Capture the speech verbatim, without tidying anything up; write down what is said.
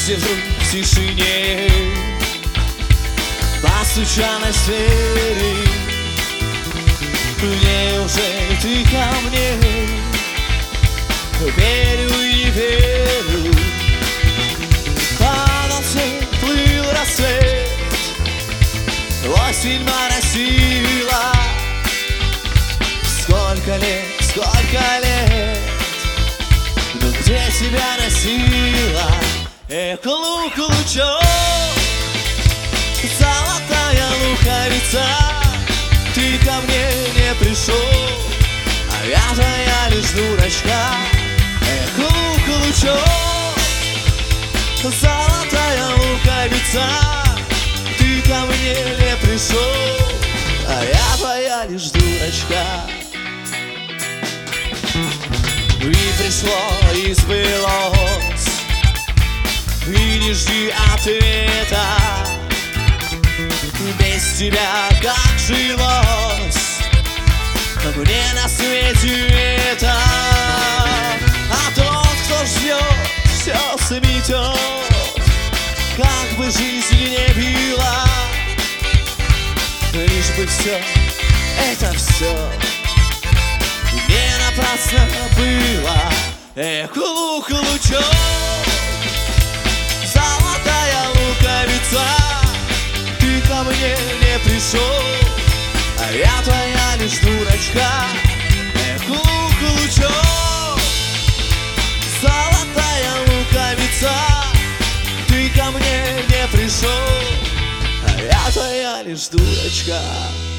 все вдруг в тишине постучалась в двери. Неужели ты ко мне? Верю и не верю. Падал снег, плыл рассвет, осень моросила. Сколько лет, сколько лет, но где тебя носила? Эх, лук лучок, золотая луковица, ты ко мне не пришел, а я твоя лишь дурочка. Эх, лук лучок, золотая луковица, ты ко мне не пришел, а я твоя лишь дурочка. И пришло, и сбылось, и не жди ответа. Без тебя как жилось мне на свете это. А тот, кто ждет, все сметет, как бы жизнь не била, лишь бы все, это все не напрасно было. Эх, лук лучок, золотая луковица, ты ко мне не пришел, а я твоя лишь дурочка. Эх, лук лучок, золотая луковица, ты ко мне не пришел, а я твоя лишь дурочка.